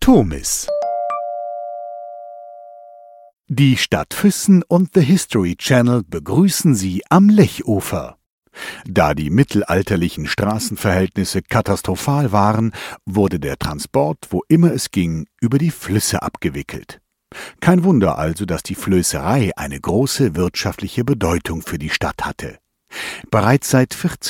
Tomis. Die Stadt Füssen und The History Channel begrüßen Sie am Lechufer. Da die mittelalterlichen Straßenverhältnisse katastrophal waren, wurde der Transport, wo immer es ging, über die Flüsse abgewickelt. Kein Wunder also, dass die Flößerei eine große wirtschaftliche Bedeutung für die Stadt hatte. Bereits seit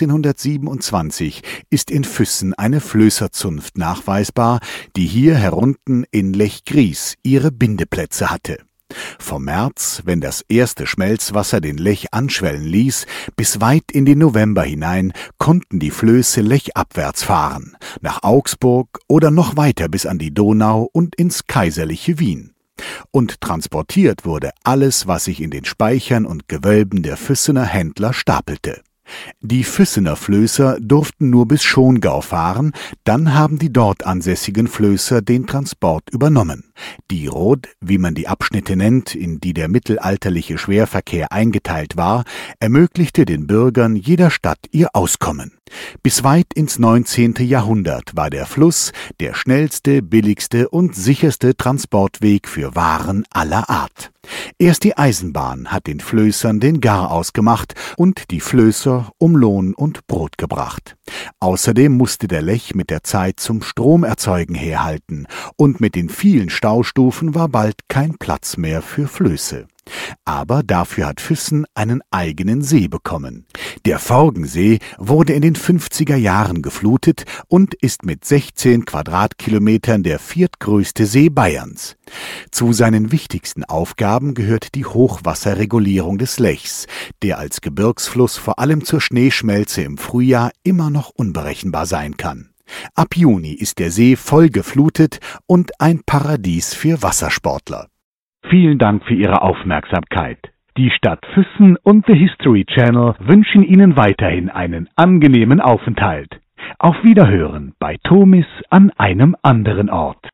1427 ist in Füssen eine Flößerzunft nachweisbar, die hier herunten in Lech-Gries ihre Bindeplätze hatte. Vom März, wenn das erste Schmelzwasser den Lech anschwellen ließ, bis weit in den November hinein konnten die Flöße lechabwärts fahren, nach Augsburg oder noch weiter bis an die Donau und ins kaiserliche Wien. Und transportiert wurde alles, was sich in den Speichern und Gewölben der Füssener Händler stapelte. Die Füssener Flößer durften nur bis Schongau fahren, dann haben die dort ansässigen Flößer den Transport übernommen. Die Rod, wie man die Abschnitte nennt, in die der mittelalterliche Schwerverkehr eingeteilt war, ermöglichte den Bürgern jeder Stadt ihr Auskommen. Bis weit ins 19. Jahrhundert war der Fluss der schnellste, billigste und sicherste Transportweg für Waren aller Art. Erst die Eisenbahn hat den Flößern den Garaus gemacht und die Flößer um Lohn und Brot gebracht. Außerdem musste der Lech mit der Zeit zum Stromerzeugen herhalten, und mit den vielen Staustufen war bald kein Platz mehr für Flöße. Aber dafür hat Füssen einen eigenen See bekommen. Der Forgensee wurde in den 50er Jahren geflutet und ist mit 16 Quadratkilometern der viertgrößte See Bayerns. Zu seinen wichtigsten Aufgaben gehört die Hochwasserregulierung des Lechs, der als Gebirgsfluss vor allem zur Schneeschmelze im Frühjahr immer noch unberechenbar sein kann. Ab Juni ist der See voll geflutet und ein Paradies für Wassersportler. Vielen Dank für Ihre Aufmerksamkeit. Die Stadt Füssen und The History Channel wünschen Ihnen weiterhin einen angenehmen Aufenthalt. Auf Wiederhören bei Tomis an einem anderen Ort.